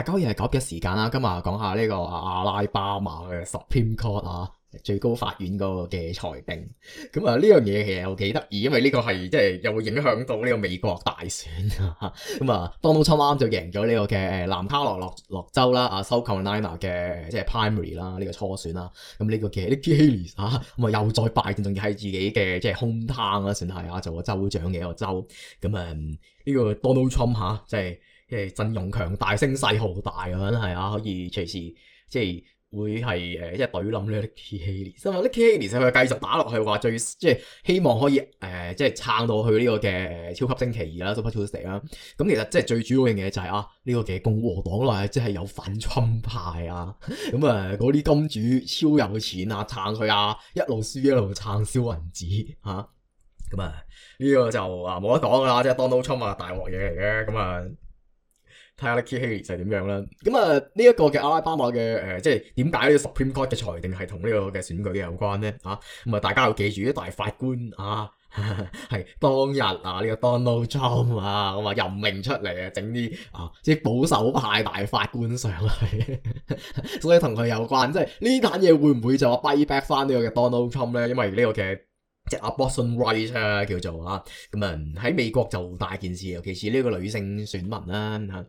大家可以係搞嘅時間啦，今日講下呢個阿拉巴馬嘅 Supreme Court 啊，最高法院嗰個嘅裁定。咁啊呢樣嘢其實又幾得意，因為呢個係即係又會影響到呢個美國大選啊。咁啊 Donald Trump 啱就贏咗呢個嘅南卡羅州啦，啊 South Carolina 嘅即係 primary 啦，呢個初選啦。咁呢個嘅 Nikki Haley 啊，咁啊又再敗戰，仲要係自己嘅即係 home town 啦，算係啊，做個州長嘅一個州。咁啊呢個 Donald Trump 嚇即係。陣容強大、聲勢浩大咁樣係啊，可以隨時即係會係即係懟冧呢個 Nikki Haley。因為 Nikki Haley 佢繼續打落去話最即係希望可以即係撐到去呢個嘅超級星期二啦 Super Tuesday 啦。咁其實即係最主要嘅嘢就係呢個嘅共和黨內即係有反川派啊。咁嗰啲金主超有錢啊，撐佢啊，一路輸一路撐燒銀紙嚇。咁呢個就冇得講噶啦，即係 Donald Trump 大鑊嘢嚟嘅咁睇下 Nikki Haley 就係點樣啦。咁呢一個嘅阿拉巴馬嘅即係點解呢個 Supreme Court 嘅裁定係同呢個嘅選舉有關咧？咁大家要記住啲大法官係當日呢個 Donald Trump 咁任命出嚟整啲即係保守派大法官上嚟，所以同佢有關。即係呢單嘢會唔會就逼 back 翻呢個嘅 Donald Trump 咧？因為呢個嘅即係 abortion right 叫做咁喺美國就大件事，尤其是呢個女性選民啦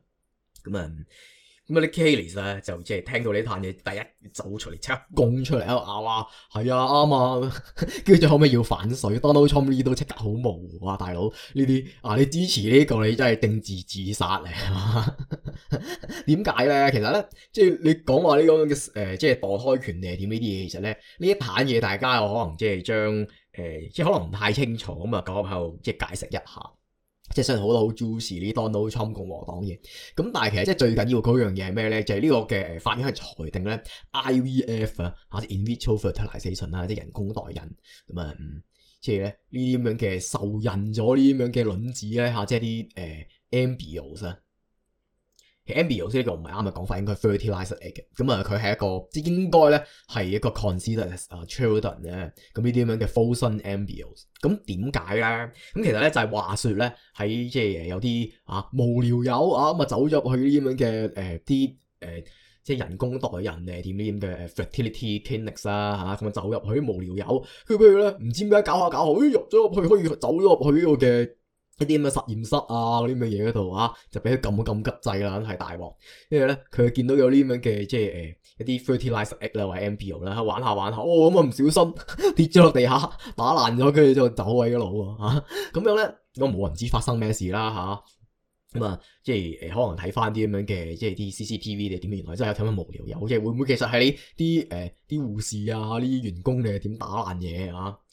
Nikki Haley 咧就即係聽到呢壇嘢，第一走出嚟即刻攻出嚟喺度拗係啊啱啊，跟住最後尾要反水 Donald Trump 呢都即刻好模糊大佬呢啲你支持呢個你真係定自殺嚟點解咧？其實咧即係你講話呢個嘅即係墮胎權定係點呢啲嘢，其實咧呢一壇嘢大家有可能即係將即係可能唔太清楚咁講喺度即係解釋一下。即係雖然好多好 juicy 呢 Donald Trump 共和黨嘢，咁但係其實即係最緊要嗰樣嘢係咩咧？就係呢個嘅法院係裁定咧 IVF 即係 in vitro fertilization 啦，即係人工代孕咁即係咧呢啲咁樣嘅受孕咗呢啲咁樣嘅卵子咧即係啲embryos embryos 呢個唔係啱嘅講法，應該 fertilized egg 咁佢係一個即係應該咧係一個 considered as children 咧，咁呢啲咁樣嘅 frozen embryos。咁點解咧？咁其實咧就係話說咧喺即係有啲無聊友咁走咗去呢啲咁樣嘅啲即係人工代孕點呢啲咁嘅 fertility clinics 啦咁走入去無聊友，佢譬如咧唔知點解搞下入咗入去，可以走咗入去呢個嘅一啲咁嘅實驗室嗰啲咁嘅嘢嗰度就俾佢撳急掣啦，係大鑊。跟住咧佢見到有啲咁樣嘅即係一啲 fertilized egg 啦或者 embryo 啦，玩下咁唔小心跌咗落地下打爛咗，跟住就走位咗路咁樣咧，我冇人知發生咩事啦即係可能睇翻啲咁樣嘅即係啲 CCTV 定點，原來真係有咁樣無聊友，即係會唔會其實係你啲護士啲員工你點打爛嘢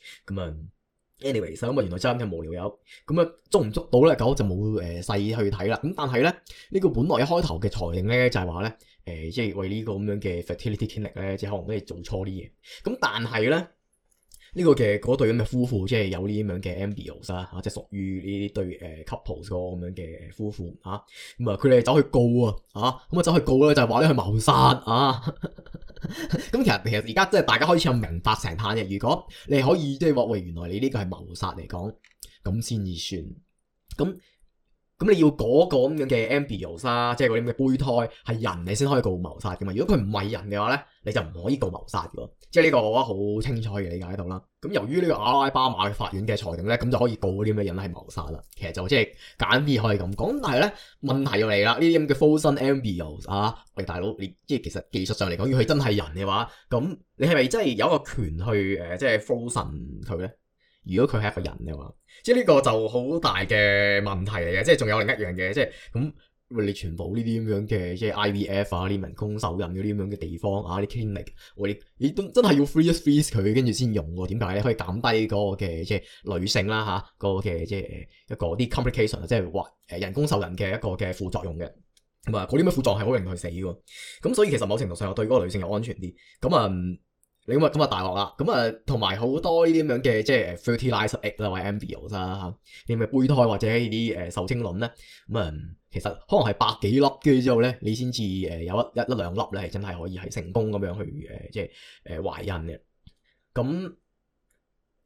anyway 原來真係無聊友，捉唔捉到咧？咁就冇細去睇啦。咁但係咧呢個本來一開頭嘅裁定咧就係話咧即係為呢個咁樣嘅 fertility clinic 咧，即係可能都係做錯啲嘢。咁但係咧呢個嘅嗰對咁嘅夫婦，即係有呢啲咁樣嘅 embryos 即係屬於呢啲對couples 個咁樣嘅夫婦佢哋走去告走去告咧就係話咧佢謀殺咁其實而家即係大家開始有明白成攤嘢。如果你可以即係話喂，原來你呢個係謀殺嚟講，咁先至算咁你要嗰個咁樣嘅 embryos 即係嗰啲咁嘅胚胎係人，你先可以告謀殺噶嘛。如果佢唔係人嘅話咧，你就唔可以告謀殺噶。即係呢個我覺得好清楚嘅理解喺度啦。咁由於呢個阿拉巴馬嘅法院嘅裁定咧，咁就可以告嗰啲咁嘅人係謀殺啦。其實就即係簡單啲可以咁講。但係咧問題又嚟啦，呢啲咁嘅 frozen embryos 喂大佬，你即係其實技術上嚟講，如果佢真係人嘅話，咁你係咪真係有一個權去即係 frozen 佢咧？如果佢係一個人嘅話，即係呢個就好大嘅問題嚟嘅。即係仲有另一樣嘢，即係咁你全部呢啲咁樣嘅即係 IVF 呢人工受孕嗰啲咁樣嘅地方啲 clinic， 你都真係要 freeze 佢跟住先用喎。點解咧？可以減低嗰個嘅即係女性啦嗰個嘅即係一個啲 complication， 即係話人工受孕嘅一個嘅副作用嘅。嗰啲咩副作用係好令佢死喎。咁所以其實某程度上對嗰個女性又安全啲。你咁大鑊啦，同埋好多呢啲咁樣嘅即係 fertilized egg 啦或者 embryos 啲咁嘅胚胎或者呢啲受精卵咧，其實可能係百幾粒，跟住之後咧你先至有一兩粒咧係真係可以係成功咁樣去即係懷孕嘅。咁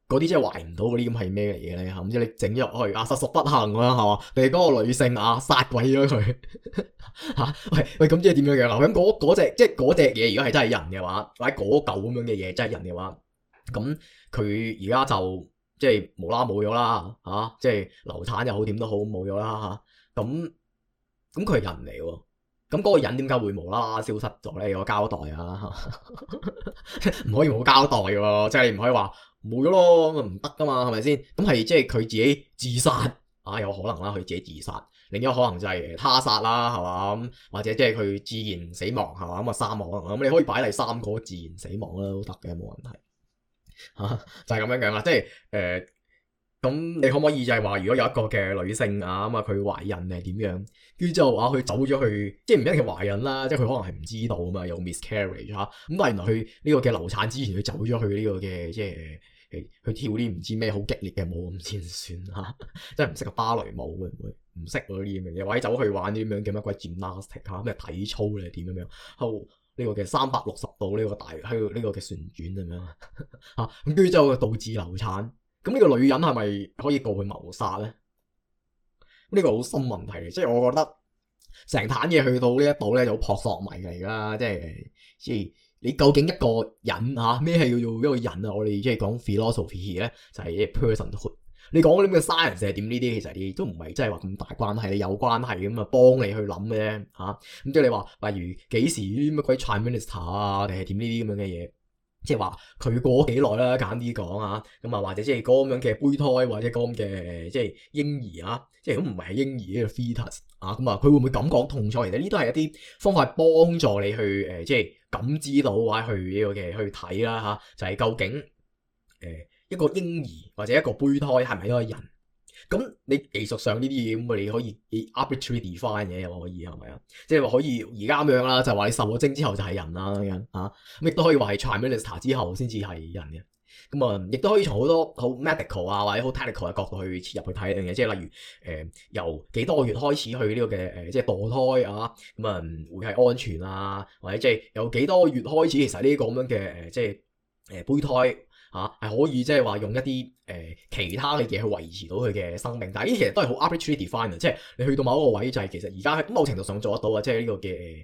嗰啲即係懷唔到嗰啲咁係咩嚟嘅咧？咁即係你整入去啊，實屬不幸啦，係嘛？你嗰個女性啊，殺鬼咗佢嚇？喂，咁即係點樣樣啊？咁嗰隻即係嗰隻嘢，如果係真係人嘅話，或者嗰嚿咁樣嘅嘢真係人嘅話，咁佢而家就即係無啦冇咗啦嚇，即係流產又好點都好冇咗啦嚇。咁佢係人嚟喎。咁嗰個人點解會無啦啦消失咗咧？有個交代啊，唔可以冇交代喎，即係你唔可以話冇咗咯，咁唔得噶嘛，係咪先？咁係即係佢自己自殺啊，有可能啦，佢自己自殺。另一個可能就係他殺啦，係嘛？咁或者即係佢自然死亡，係嘛？咁啊三個可能，咁你可以擺第三個自然死亡啦，都得嘅，冇問題嚇，就係咁樣樣啦，即係咁你可唔可以就係話，如果有一個嘅女性啊，咁啊佢懷孕定係點樣？跟住之後話佢走咗去，即係唔一定係懷孕啦，即係佢可能係唔知道啊嘛，有 miscarriage 嚇。咁但係原來佢呢個嘅流產之前，佢走咗去呢個嘅即係去跳啲唔知咩好激烈嘅舞咁先算嚇，即係唔識個芭蕾舞會唔會？唔識嗰啲咁嘅嘢，或者走去玩啲咁樣嘅乜鬼 gymnastic 嚇，咩體操咧點樣樣？後呢個嘅360度呢個大喺呢個嘅旋轉咁樣嚇，咁跟住之後導致流產。咁呢個女人係咪可以告佢謀殺咧？呢個好深問題嚟，即係我覺得成壇嘢去到呢一度咧就好撲朔迷離啦，即係你究竟一個人嚇咩係叫做一個人啊？我哋即係講 philosophy 咧，就係 personhood。你講嗰啲咩 science 係點呢啲，其實你都唔係真係話咁大關係，你有關係咁啊幫你去諗嘅啫嚇。咁即係你話例如幾時啲乜鬼 prime minister 啊，定係點呢啲咁樣嘅嘢？即係話佢過幾耐啦，簡單啲講啊，咁啊或者即係嗰咁樣嘅胚胎或者嗰咁嘅即係嬰兒啊，即係如果唔係嬰兒呢個 fetus 啊，咁啊佢會唔會感覺痛楚？其實呢都係一啲方法幫助你去即係感知到或者去呢個嘅去睇啦嚇，就係究竟一個嬰兒或者一個胚胎係咪一個人？咁你技術上呢啲嘢咁你可以 arbitrary define 嘅又可以係咪啊？即係話可以而家咁樣啦，就係話你受咗精之後就係人啦咁樣嚇，咁亦都可以話係 prime minister 之後先至係人嘅。咁啊，亦都可以從好多好 medical 啊或者好 technical 嘅角度去切入去睇一樣嘢，即係例如由幾多個月開始去呢個嘅即係墮胎啊，咁啊會係安全啊，或者即係由幾多個月開始，其實呢個咁樣嘅即係胚胎。係可以即係話用一啲其他嘅嘢去維持到佢嘅生命，但係呢啲其實都係好 arbitrary define 即係你去到某一個位就係其實而家喺某程度上做得到啊，即係呢個嘅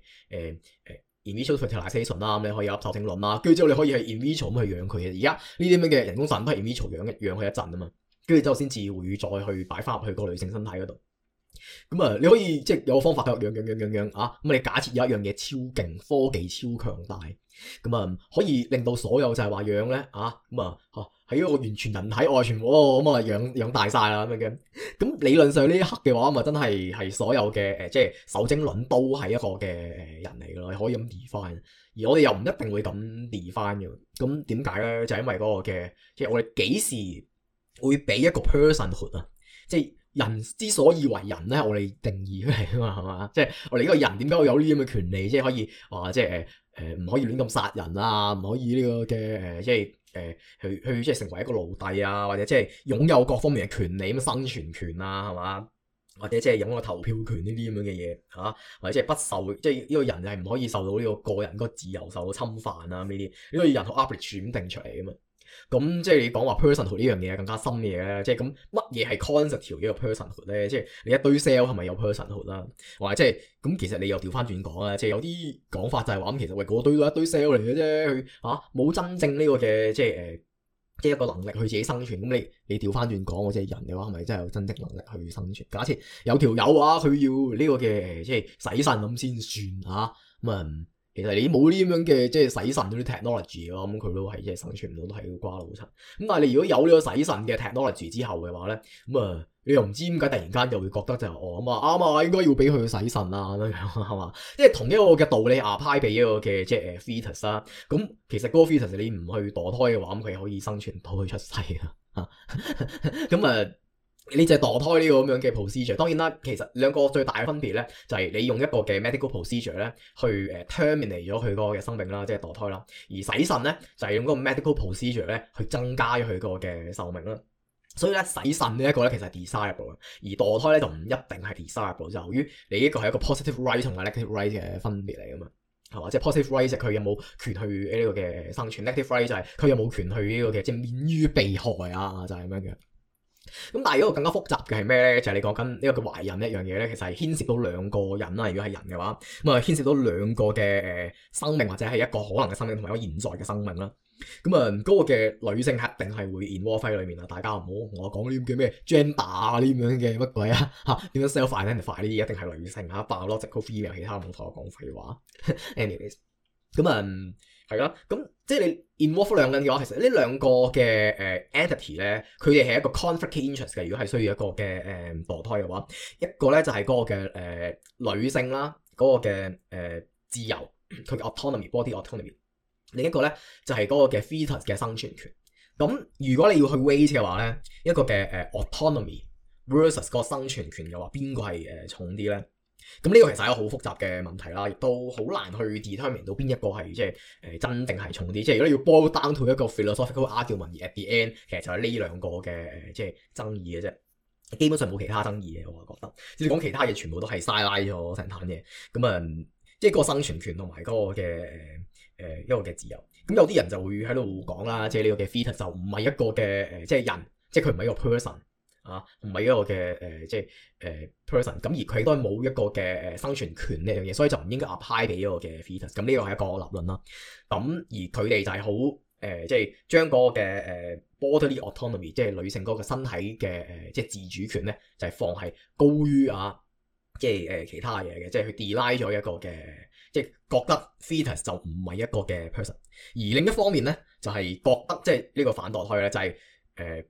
in vitro fertilization 啦，咁你可以有受精卵啦，跟住之後你可以係 in vitro 咁去養佢嘅。而家呢啲咁嘅人工腎都係 in vitro 養佢一陣啊嘛，跟住之後先至會再去擺翻入去個女性身體嗰度。咁啊，你可以即係有個方法養啊，咁你假設有一樣嘢超勁，科技超強大，咁啊可以令到所有就係話養咧啊，咁啊喺一個完全人體外傳咁啊養大晒啦咁樣。咁理論上呢一刻嘅話，咁啊真係所有嘅即係受精卵都係一個嘅人嚟噶咯，你可以咁 define。而我哋又唔一定會咁 define 嘅。咁點解咧？就係因為嗰個嘅即係我哋幾時會俾一個 personhood 啊，即係。人之所以為人咧，我哋定義出嚟啊嘛，係嘛？即係我哋呢個人點解會有呢啲咁嘅權利？即係可以話即係唔可以亂咁殺人啊，唔可以呢個嘅即係去即係成為一個奴隸啊，或者即係擁有各方面嘅權利咁生存權啊，係嘛？或者即係擁有投票權呢啲咁樣嘅嘢嚇，或者即係不受即係呢個人係唔可以受到呢個個人個自由受到侵犯啊呢啲，呢個人學 arbitrary 咁定出嚟啊嘛。咁即係你講話 personhood 呢樣嘢更加深嘅嘢咧，即係咁乜嘢係 constitute 呢個 personhood 咧？即係你一堆 cell 係咪有 personhood 啦？或者即係咁其實你又調翻轉講啊，即係有啲講法就係話咁其實喂嗰堆都一堆 cell 嚟嘅啫，佢冇真正呢個嘅即係即係一個能力去自己生存。咁你調翻轉講，我即係人嘅話係咪真係有真正能力去生存？假設有條友啊，佢要呢個嘅即係洗腎咁先算嚇咁啊。其實你冇呢啲咁樣嘅即係洗腎嗰啲 technology 咯，咁佢都係即係生存唔到，都係要瓜老襯。咁但係你如果有呢個洗腎嘅 technology 之後嘅話咧，咁啊你又唔知點解突然間又會覺得就係咁啊啱啊，應該要俾佢去洗腎啊咁樣係嘛？即係同一個嘅道理apply俾一個嘅即係 fetus 啦。咁其實嗰個 fetus 你唔去墮胎嘅話，咁佢可以生存到佢出世啊。咁啊〜呢隻墮胎呢個咁樣嘅 procedure， 當然啦，其實兩個最大嘅分別咧，就係你用一個嘅 medical procedure 咧，去terminate 咗佢嗰個嘅生命啦，即係墮胎啦。而洗腎咧，就係用嗰個 medical procedure 咧，去增加咗佢個嘅壽命啦。所以咧，洗腎呢一個咧，其實係 desirable 嘅，而墮胎咧就唔一定係 desirable，就由於你呢個係一個 positive right 同埋 negative right 嘅分別嚟噶嘛。 係嘛？即係 positive right 佢有冇權去呢個嘅生存 ，negative right 就係佢有冇權去呢個嘅即係免於被害啊，就係咁樣嘅。咁但係一個更加複雜嘅係咩咧？就係你講緊呢個嘅懷孕一樣嘢咧，其實係牽涉到兩個人啦。如果係人嘅話，咁啊牽涉到兩個嘅生命或者係一個可能嘅生命同埋一個現在嘅生命啦。咁啊嗰個嘅女性係一定係會 involve 喺裏面啊！大家唔好同我講呢啲叫咩 gender 啊呢咁樣嘅乜鬼啊嚇？點樣 self-identify 呢啲一定係女性嚇，biological female，其他冇同我講廢話。anyways， 咁係啦，咁即係你 involve 兩個人嘅話，其實呢兩個嘅entity 咧，佢哋係一個 conflict interest 嘅。如果係需要一個嘅墮胎嘅話，一個咧就係嗰個嘅女性啦，嗰個嘅自由，佢嘅 autonomy，body autonomy。另一個咧就係嗰個嘅 fetus 嘅生存權。咁如果你要去 weight 嘅話咧，一個嘅autonomy versus 個生存權嘅話，邊個係重啲咧？咁呢個其實係一個好複雜嘅問題啦，亦都好難去 determine 到邊一個係即係真正係重啲。即係如果你要 boil down to 一個 philosophical argument，而 at the end 其實就係呢兩個嘅即係爭議嘅啫。基本上冇其他爭議嘅，我覺得。即係講其他嘢全部都係嘥拉咗成壇嘢。咁即係嗰個生存權同埋嗰個嘅一個嘅自由。咁有啲人就會喺度講啦，即係呢個嘅 fetus 就唔係一個嘅即係人，即係佢唔係一個 person。唔係一個嘅即係person，咁而佢都係冇一個嘅生存權呢樣嘢，所以就唔應該 apply 俾一個嘅 fetus。咁呢個係一個立論啦。咁而佢哋就係好即係將嗰個嘅bodily autonomy，即係女性嗰個身體嘅即係自主權咧，就係放係高於即係其他嘢嘅，即係佢 deny 咗一個嘅，即係覺得 fetus 就唔係一個嘅 person。而另一方面咧，就係覺得即係呢個反墮胎咧，就係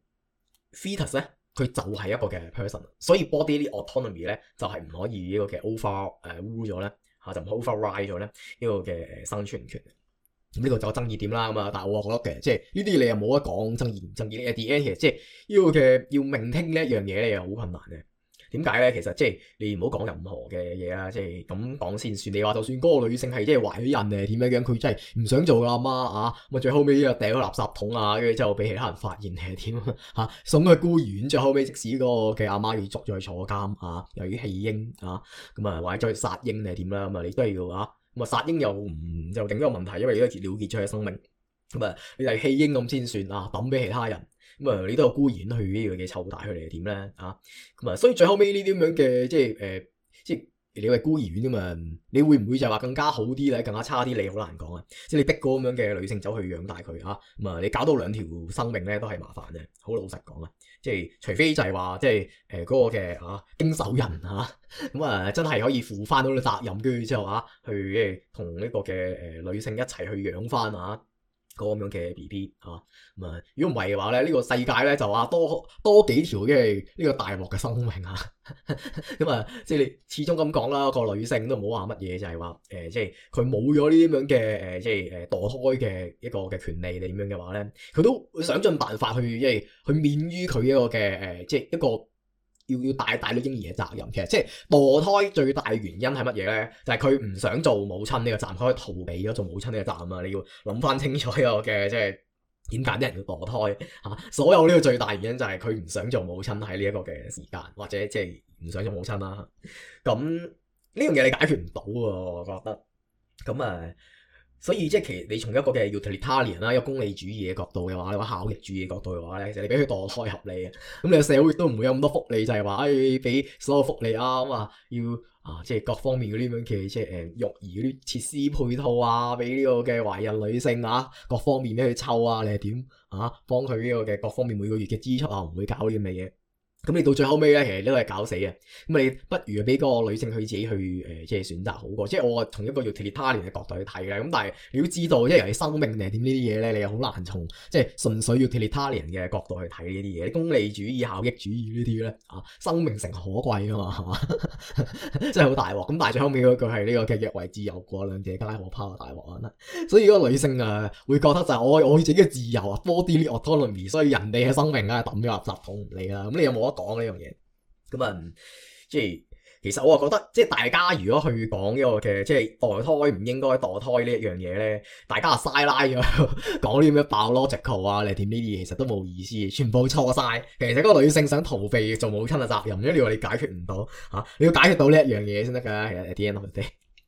fetus 咧。佢就係一個嘅 person， 所以 bodily autonomy 咧就係唔可以呢個嘅 overrule 咗咧就唔 override 咗咧呢個嘅生存權。咁呢個就有爭議點啦。咁但係我覺得嘅即係呢啲你又冇得講爭議唔爭議。at the end 其實即係呢個嘅要命聽呢一樣嘢咧又好困難嘅。點解咧？其實即係你唔好講任何嘅嘢啦，即係咁講先算。你話就算嗰個女性係即係懷咗孕點樣，佢真係唔想做啦，阿媽咁最後尾又掉咗垃圾桶跟住之後俾其他人發現係點送去孤兒院，最後尾即使嗰個嘅阿媽要捉咗去坐監又要棄嬰咁或者再去殺嬰定係點啦，咁你都係要咁殺嬰又另一個問題，因為你都係了結咗佢嘅生命咁你係棄嬰咁先算抌俾其他人。咁你都有孤兒院去呢個嘅湊大佢哋係點咧咁所以最後尾呢啲咁樣嘅即係即係你係孤兒院你會唔會就係話更加好啲咧，更加差啲？你好難講即係你逼嗰咁樣嘅女性走去養大佢咁你搞到兩條生命咧都係麻煩嘅。好老實講即係除非就係話即係嗰個嘅經手人咁真係可以負翻到啲責任，跟住之後去同呢個嘅女性一齊去養翻嗰咁樣嘅 BB 如果唔係嘅話咧，呢個世界咧就多幾條嘅呢個大鑊嘅生命咁即係你始終咁講啦，個女性都唔好話乜嘢，就係話即係佢冇咗呢啲咁樣嘅即係墮胎嘅一個嘅權利定點樣嘅話咧，佢都會想盡辦法去即係去免於佢一個嘅即係一個要帶到嬰兒嘅責任。其實即係墮胎最大原因係乜嘢咧？就係佢唔想做母親呢個責任，佢可以逃避咗做母親呢個責任。你要諗翻清楚呢個嘅即係點解啲人要墮胎所有呢個最大原因就係佢唔想做母親喺呢一個嘅時間，或者即係唔想做母親啦。咁呢樣嘢你解決唔到我覺得。咁所以即係其實你從一個嘅 utilitarian 啦，一個功利主義嘅角度嘅話，你話效益主義嘅角度嘅話咧，其實你俾佢墮胎合理嘅。咁你個社會都唔會有咁多福利，就係話俾所有福利要即係各方面嗰啲咁樣嘅即係育兒嗰啲設施配套俾呢個嘅懷孕女性各方面俾佢湊你係點幫佢呢個嘅各方面每個月嘅支出唔會搞呢啲咁嘅嘢。咁你到最後尾咧，其實都係搞死嘅。咁你不如俾個女性佢自己去即係選擇好過。即係我從一個 utilitarian 嘅角度去睇嘅。咁但係你要知道，即係由你生命定係點呢啲嘢咧，你又好難從即係純粹 utilitarian 嘅角度去睇呢啲嘢。功利主義、效益主義呢啲咧生命誠可貴噶嘛，係嘛？真係好大鑊。咁但係最後尾嗰句係呢個嘅若為自由過，兩者皆可拋大鑊。所以嗰個女性會覺得就係我自己嘅自由bodily autonomy，所以人哋嘅生命抌咗垃圾桶唔理啦。咁你有冇講呢樣嘢？咁即係其實我覺得，即係大家如果去講呢個嘅即係墮胎唔應該墮胎呢一樣嘢咧，大家嘥拉咗講啲咩 biological 你點呢啲嘢，其實都冇意思，全部錯晒。其實嗰個女性想逃避做母親嘅責任，因為你話你解決唔到你要解決到呢一樣嘢先得㗎。其實 at the end of the day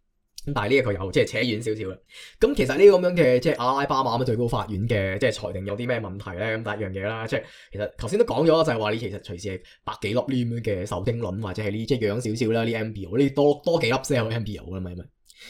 咁但係呢一個又即係扯遠少少啦。咁其實呢個咁樣嘅即係阿拉巴馬最高法院嘅即係裁定有啲咩問題咧？咁第一樣嘢啦，即係其實頭先都講咗，就係話你其實隨時係百幾粒呢咁樣嘅受精卵，或者係呢即係養少少啦，呢 embryo 呢多幾粒先有 embryo 噶嘛，係咪？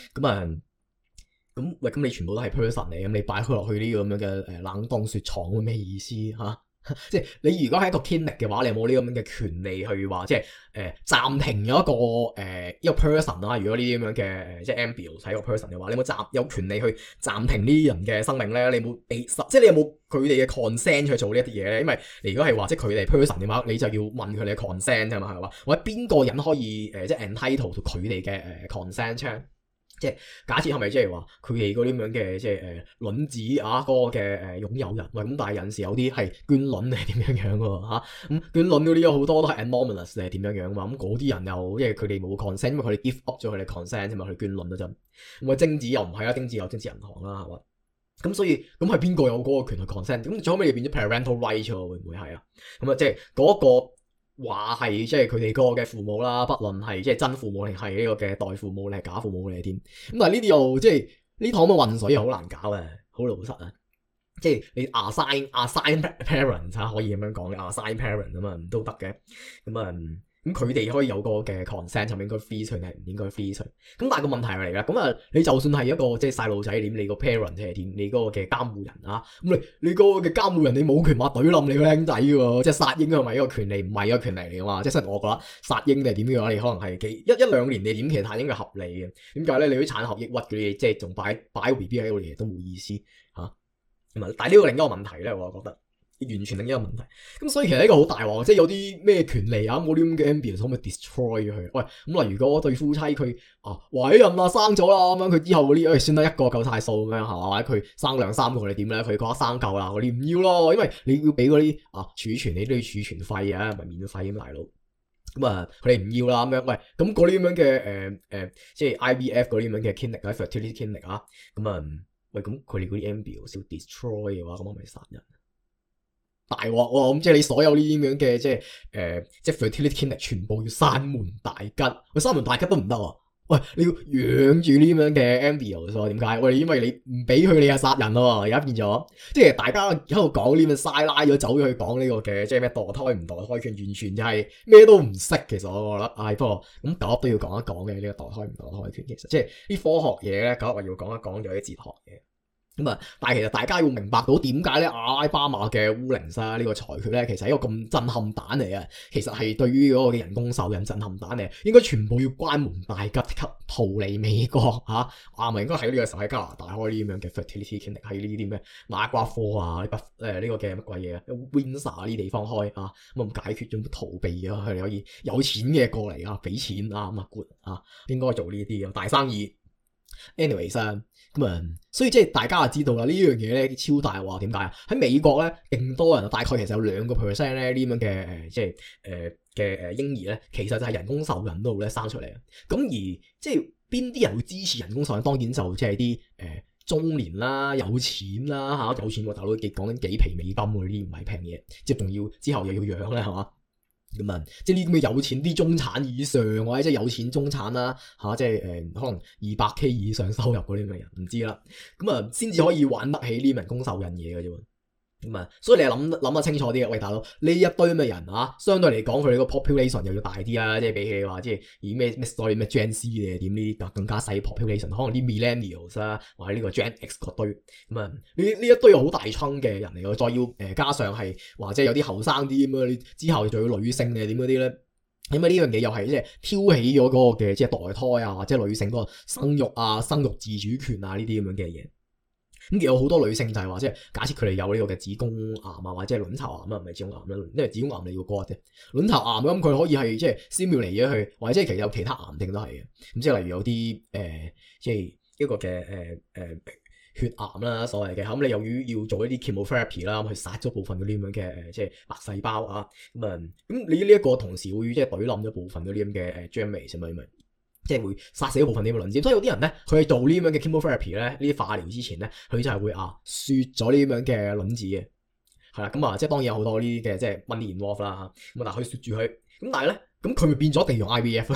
咁喂，咁你全部都係 person 嚟，咁你擺佢落去呢個咁樣嘅冷凍雪藏，會咩意思嚇？即係你如果係一個 clinic 嘅話，你有冇呢咁樣嘅權利去話即係暫停咗一個 person 啦？如果呢啲咁樣嘅即係 embryo 係一個 person 嘅話，你有權利去暫停呢啲人嘅生命咧？你冇即係你有冇佢哋嘅 consent 去做呢一啲嘢咧？因為你如果係話即係佢哋 person 嘅話，你就要問佢哋嘅 consent 係嘛？係嘛？或者邊個人可以即係 entitle 到佢哋嘅consent 啫？即係假設係咪即係話佢哋嗰啲咁樣嘅即係卵子啊嗰個嘅擁有人喂，咁但係有時有啲係捐卵定係點樣樣喎嚇？咁捐卵嗰啲有好多都係 anomalous 定係點樣樣嘛？咁嗰啲人又因為佢哋冇 consent，因為佢哋 give up 咗佢哋 consent 啫嘛，佢捐卵嗰陣咁啊精子又唔係啊，精子有精子銀行啦係嘛？咁所以咁係邊個有嗰個權去 consent？咁最後尾變咗 parental right 喎，會唔會係啊？咁啊即係嗰個。話係即係佢哋嗰個嘅父母啦，不論係即係真父母定係呢個嘅代父母定係假父母定係點，咁但係呢啲又即係呢趟嘅混水又好難搞嘅，好老實啊！即係你 assign parents 可以咁樣講嘅 assign parents 啊嘛，都得嘅咁佢哋可以有個嘅 consent，係咪應該 freeze 佢定係唔應該 freeze佢？咁但係個問題係嚟㗎，咁你就算係一個即係細路仔點，你個 parent 係點，你嗰個嘅監護人啊，咁你嗰個嘅監護人你冇權話懟冧你個僆仔喎，即係殺嬰係咪一個權利？唔係一個權利嚟㗎嘛，即係雖然我覺得殺嬰定係點嘅話，你可能係一兩年你點其實應該合理嘅。點解咧？你啲產後抑鬱嗰啲嘢，即係仲擺個 BB 喺度嚟都冇意思嚇。但係呢個另一個問題咧，我覺得。完全另一個問題，咁所以其實呢個好大鑊，即係有啲咩權利啊？冇啲咁嘅 embryo 可唔可以 destroy 佢？喂，咁例如嗰對夫妻佢懷孕啦，生咗啦，咁樣佢之後嗰啲算得一個夠晒數咁樣係嘛？或者佢生兩三個你點咧？佢覺得生夠啦，嗰啲唔要咯，因為你要俾嗰啲儲存，你都要儲存費啊，咪免費咁大佬。咁佢哋唔要啦咁樣，喂，咁嗰啲咁樣嘅即係 IVF 嗰啲咁樣嘅 clinic 啊 fertility clinic 啊，喂，咁佢哋嗰啲 embryo 要 destroy 嘅話，咁係咪殺人？大鑊喎！咁即係你所有呢啲咁樣嘅即係 fertility clinic 全部要閂門大吉，喂，閂門大吉都唔得喎！喂，你要養住呢啲咁樣嘅 embryo 喎？點解？喂，因為你唔俾佢，你係殺人咯！而家變咗，即係大家喺度講呢啲嘥拉咗走咗去講呢個嘅，即係咩墮胎唔墮胎權，完全就係咩都唔識。其實我覺得，不過咁狗都要講一講嘅呢個墮胎唔墮胎權，其實即係啲科學嘢咧，狗話要講一講就係啲哲學嘢。但係其實大家要明白到點解咧阿拉巴馬嘅烏靈沙呢個裁決咧，其實係一個咁震撼彈嚟嘅。其實係對於嗰個嘅人工受孕震撼彈嚟，應該全部要關門大吉，逃離美國嚇。咪應該喺呢個時候喺加拿大開呢啲咁樣嘅 fertility clinic，喺呢啲咩馬瓜科呢個嘅乜鬼嘢Windsor 呢啲地方開咁解決咗逃避啊，佢哋可以有錢嘅過嚟俾錢good 應該做呢啲大生意。anyways 所以即係大家就知道啦，呢樣嘢咧超大話。點解啊？喺美國咧，勁多人大概其實有2% 咧呢咁樣嘅即係嘅嬰兒咧，其實就係人工受孕度咧生出嚟嘅。咁而即係邊啲人會支持人工受孕？當然就即係啲中年啦、有錢啦有錢喎，大佬講緊幾皮美金喎，呢啲唔係平嘢，即係仲要之後又要養咧，係嘛？即係呢啲咁嘅有錢啲中產以上，或者即係有錢中產啦即係可能200K 以上收入嗰啲咁嘅人，唔知啦。先至可以玩得起呢人工受孕嘢嘅啫。所以你諗得清楚啲嘅。喂，大佬，呢一堆咁嘅人相對嚟講，佢哋個 population 又要大啲啦。即係比起你話，即係以咩 story 咩 Gen Z 定係點呢啲更加細 population，可能啲 millennials 或者呢個 Gen X 嗰堆呢一堆有好大倉嘅人嚟嘅。再要加上係或者有啲後生啲咁樣，你之後仲要女性定係點嗰啲咧？因為呢樣嘢又係即係挑起咗嗰個嘅即係代胎或者女性嗰個生育生育自主權呢啲咁樣嘅嘢。咁有好多女性就係話，即係假設佢哋有呢個嘅子宮癌或者係卵巢癌唔係子宮癌啦，因為子宮癌你要割啫。卵巢癌咁佢可以係即係simulate嚟咗佢，或者即係其實有其他癌症都係嘅。咁即係例如有啲即係一個嘅血癌啦，所謂嘅咁你又要做一啲 chemotherapy 啦，去殺咗部分嗰啲咁樣嘅即係白細胞咁你呢一個同時會即係懟冧咗部分嗰啲咁嘅germ 咪即係會殺死一部分啲嘅卵子，所以有啲人咧，佢係做呢啲咁嘅 chemotherapy 咧，呢啲化療之前咧，佢就係會雪咗呢啲咁樣嘅卵子嘅，係啦，咁即係當然有好多呢啲嘅即係 money involved 啦咁但係佢雪住佢，咁但係咧，咁佢咪變咗一定要用 IVF 啦，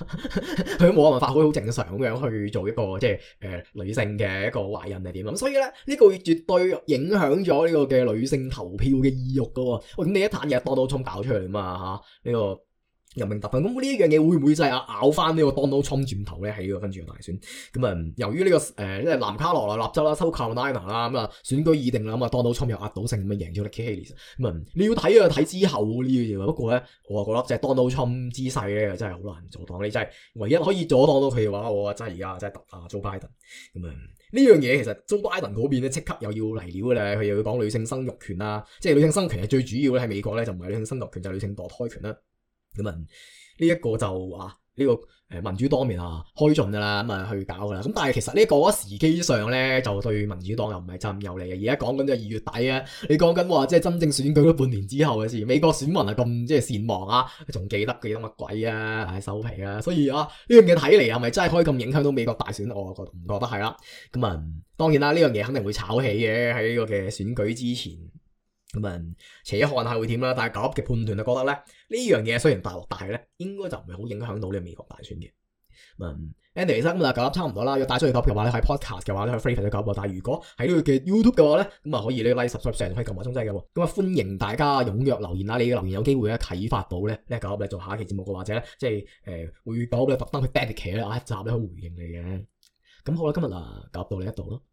佢都冇辦法可以好正常咁樣去做一個即係女性嘅一個懷孕係點咁，所以咧呢個絕對影響咗呢個嘅女性投票嘅意欲噶喎。喂，咁你一攤嘢Donald Trump搞出嚟嘛嚇呢個任命特訓，咁呢一樣嘢會唔會就係咬翻呢個 Donald Trump 轉頭咧喺呢個跟住個大選？咁由於呢個即係南卡羅來納州啦、South Carolina啦，咁選舉已定啦，咁Donald Trump又壓倒性咁樣贏咗 Nikki Haley，咁你要睇睇之後呢樣嘢。不過咧，我覺得即係 Donald Trump 之勢咧，真係好難阻擋。你真係唯一可以阻擋到佢嘅話，我真係而家真係揼Joe Biden。咁呢樣嘢其實 Joe Biden 嗰邊咧即刻又要嚟料嘅咧，佢又要講女性生育權啦，即係女性生育權係最主要咧喺美國咧，就唔係女性生育權就係女性墮胎權啦。咁呢一個就呢個民主黨面開盡噶啦，咁去搞噶啦。咁但係其實呢個時機上咧，就對民主黨又唔係真有利嘅。而家講緊就2月底啊，你講緊話即係真正選舉都半年之後嘅事。美國選民咁即係善忘仲記得乜鬼收皮啊！所以呢樣嘢睇嚟係咪真係可以咁影響到美國大選？我唔覺得係啦。咁當然啦，呢樣嘢肯定會炒起嘅喺呢個嘅選舉之前。且看下會點啦，但係九級嘅判斷就覺得咧呢樣嘢雖然大鑊，但係咧應該就唔係好影響到你美國大選嘅。Andy 生咁九級差唔多啦。要帶出去九級嘅話咧，喺 podcast 嘅話咧，去 Flavor 九級。但係如果喺呢個嘅 YouTube 嘅話咧，咁可以呢 like subscribe 成日可以撳埋鐘仔嘅。咁歡迎大家踴躍留言啦！你嘅留言有機會咧啟發到咧呢九級咧做下一期節目嘅，或者咧即係會九級咧特登去 dedicate 咧一集咧去回應你嘅。咁好啦，今日九級到呢一度咯。